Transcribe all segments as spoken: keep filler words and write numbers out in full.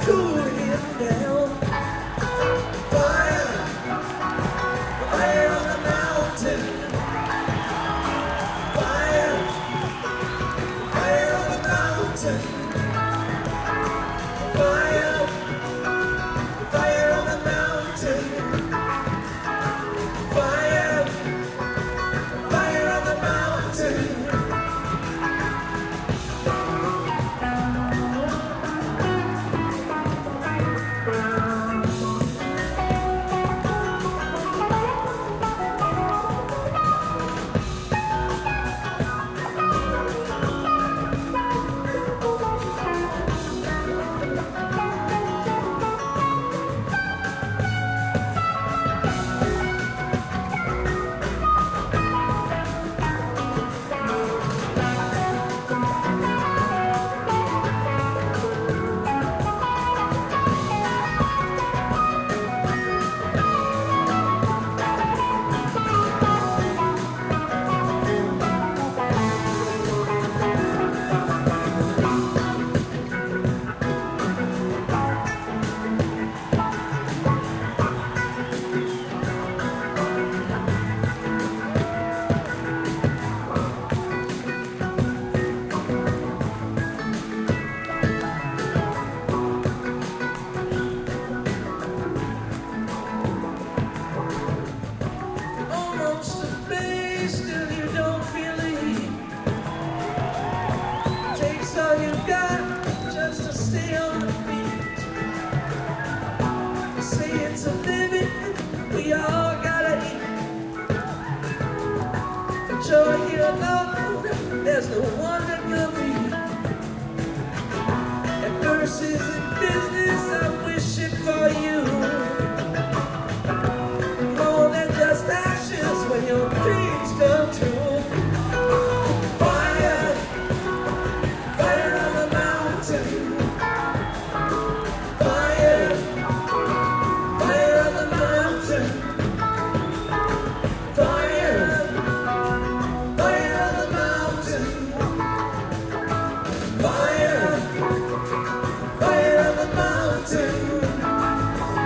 cool him down. Fire, fire on the mountain. Fire, fire on the mountain. Fire, fire on the mountain. Fire, fire on the mountain. Almost a face, still you don't feel the heat. Takes all you got just to stay on the beat. Say it's a living, we all gotta eat. But you're here alone, there's no one to compete. And verses in business, I'm wishing for you. More than just ashes when your dreams come true. Fire, fire on the mountain. Fire, fire on the mountain. Fire, fire on the mountain. Fire, fire on the mountain.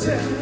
Tell